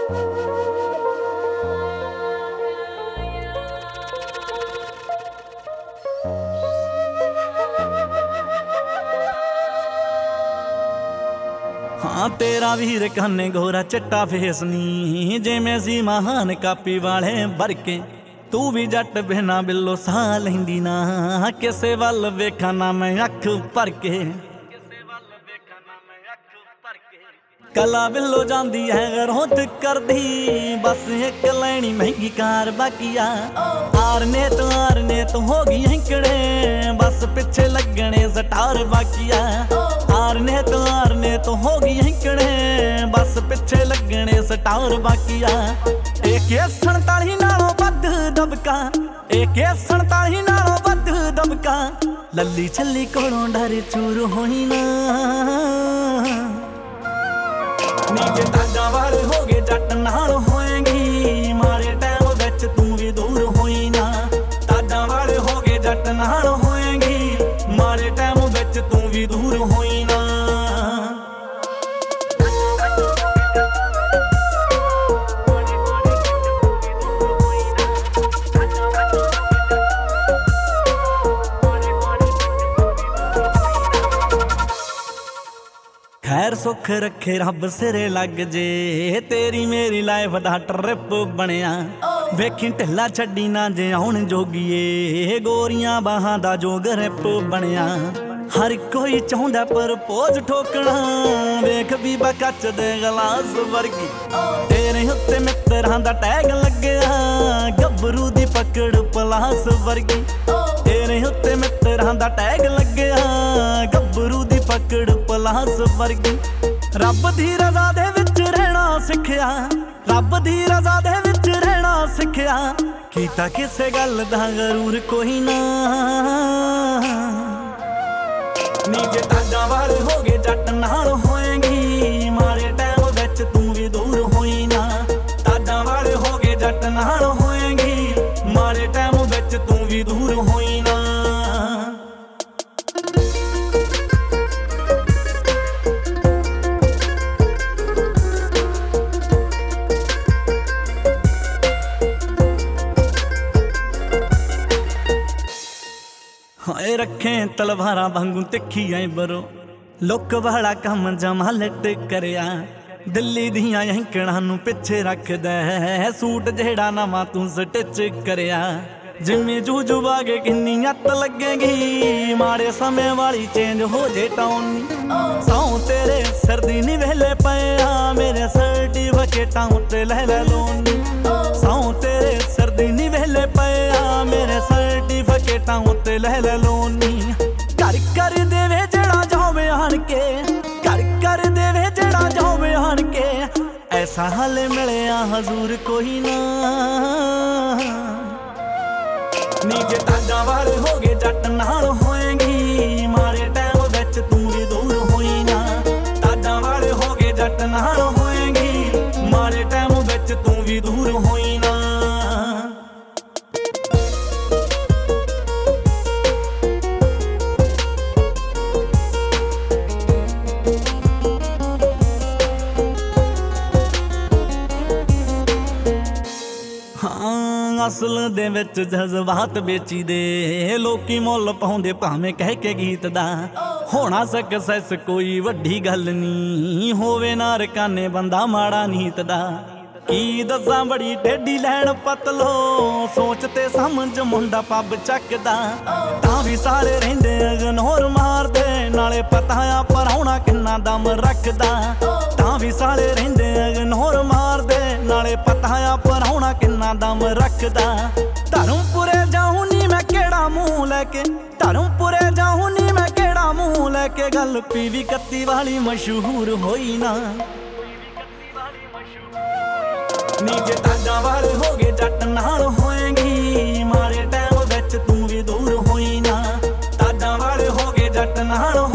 हाँ तेरा वीर कन्ने गोरा चिट्टा फेस नी जिवें सी महान कापी वाले बरके तू भी जट बिना बिल्लो सा लैंदी ना किसे वल वेखा ना मैं अख भर के कला बिल्लो जांदी है गरोत कर दी बस एक लैनी महंगी कार बाकिया आरने तो होगी हैंकड़े बस पिछे लगने सटार बाकिया आरने तो होगी हैंकड़े बस पिछे लगने सटार बाकिया एक 47 नालों वध दबका एक 47 नालों वध दबका लल्ली छल्ली कोलों डर चूर होई ना नीचे ताजा वाले हो गए जट नाल होएगी मारे टाइम विच तू भी दूर होई ना ताजा वाले हो गए जट नाल होएगी मारे टाइम विच तू भी दूर होई ना खैर सुख रखे रब सिरे लग जे तेरी मेरी लाइफ दा ट्रिप बनिया वेखी ढिला छड्डी ना जे आउण जोगीए गोरियां बाहां दा जो ग्रिप बनिया हर कोई चाहुंदा प्रपोज ठोकना वेख भी बकच दे गलास वर्गी तेरे उत्ते मित्रां दा टैग लग्या गबरू दी पकड़ पलास वर्गी तेरे उत्ते मित्रां दा टैग लग्या गबरू दी पकड़ पलास वर्गी रब दी रज़ा दे विच रहना सिखया रब दी रज़ा दे विच रहना सिखया कीता किसे गल दा गरूर कोई ना नीचे ताजा वाले हो गए जट नाल होएगी मारे टाइम विच तू भी दूर होई ना ताजा वाले हो गए जट नाल होएगी मारे टाइम विच तू भी दूर होई ना हाय रखे तलवारा वांगू तिखी आई बरो लुक वाला काम जमा लट करया दिल्ली दियां हैंकड़ां नूं पिछे रखदा है सूट जेड़ा नवां तू स्टिच करया जिम्मे जूजू बागे किन्नी अत लगेगी माड़े समय वाली चेंज हो जे टाउन सौ तेरे सर्दी नी वेले पया मेरे सर्टिफिकेटां उत्ते ले लोनी सौ तेरे सर्दी नी वेले पया मेरे सर्टिफिकेटां उत्ते ले लोनी कर देवे जेड़ा जावे आन के कर देवे जेड़ा जावे आन के ऐसा हाल मिलया हजूर कोई ना नीचे ताजा वाले हो गए जट नाल होएगी मारे टाइम विच तू भी दूर होई ना ताजा वाले हो गए जट नाल होएगी मारे टाइम विच तू भी दूर होई ना असल दे विच जज्बात बेची दे लोकी मुल पाउंदे भावें कह के गीत दा होना सक्सेस कोई वड्डी गल नी होवे ना रकाने बंदा माड़ा नीत दा की दसां बड़ी टेढ़ी लैन पतलो सोचते समझ मुंडा पब चकदा तां भी सारे रहिंदे इग्नोर मारदे नाले पता आ पराउणा किन्ना दम रखदा तां भी सारे रहिंदे इग्नोर मारदे नाले पता आ पराउणा किन्ना दम रखदा धर्मपुरे जाऊं नी मैं केड़ा मूंह लैके धर्मपुरे जाऊं नी मैं केड़ा मूंह लैके गल पीवी 31 वाली मशहूर होई ना नीचे ताजा वाले हो गए जट नाल होएगी मारे टाइम विच तू भी दूर होई ना ताजा वाले हो गए जट नाल